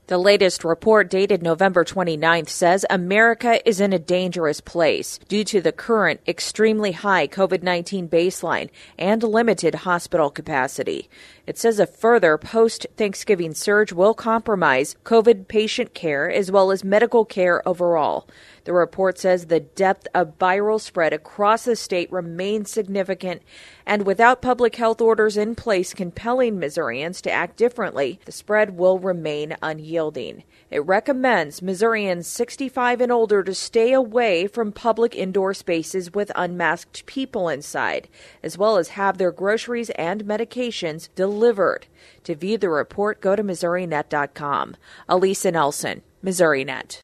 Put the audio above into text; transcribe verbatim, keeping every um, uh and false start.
The latest report dated November twenty-ninth says America is in a dangerous place due to the current extremely high COVID nineteen baseline and limited hospital capacity. It says a further post-Thanksgiving surge will compromise COVID patient care as well as medical care overall. The report says the depth of viral spread across the state remains significant, and without public health orders in place compelling Missourians to act differently, the spread will remain unyielding. It recommends Missourians sixty-five and older to stay away from public indoor spaces with unmasked people inside, as well as have their groceries and medications delivered. To view the report, go to Missouri Net dot com. Elisa Nelson, Missouri Net.